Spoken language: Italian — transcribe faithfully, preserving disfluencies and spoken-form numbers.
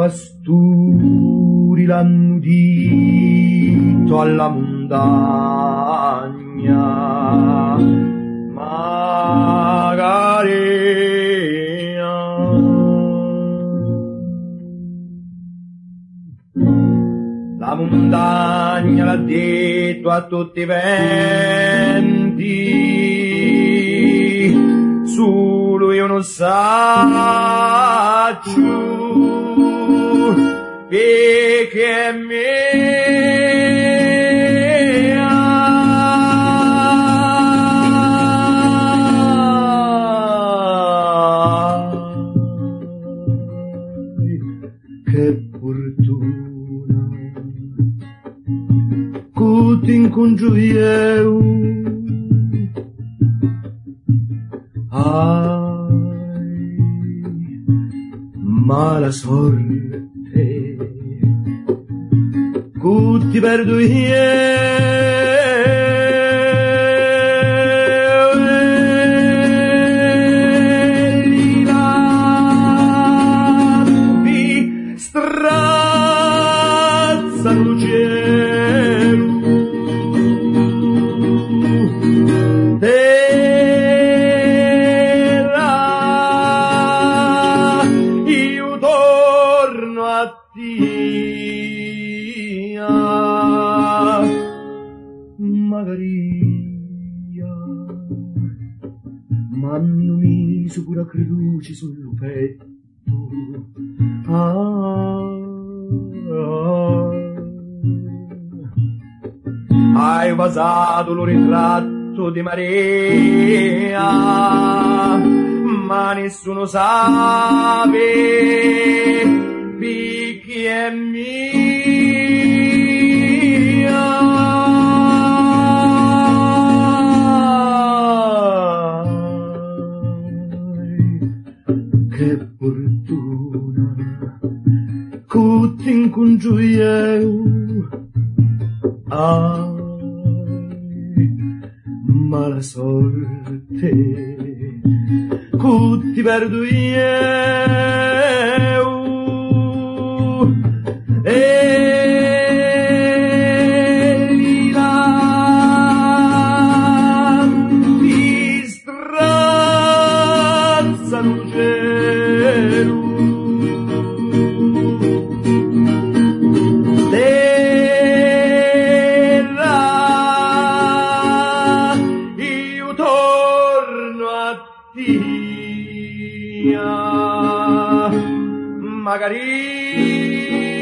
pasturi l'hanno udito alla montagna, magari la montagna l'ha detto a tutti i venti, su lui uno saggio perché è mia. Che fortuna che ti incontro io, ai, mala sorte che ti perdo io. Strazzano cielo, terra, io torno a Dio, Maria, m'hanno messo pure croce sul petto. Ah, ah, hai basato lo ritratto di Maria, ma nessuno sa perché è mia. Che fortuna che ti incontro io, ai, mala sorte che ti perdo io. E lì là ti strazzano cielo, terra, io torno a Dio, magari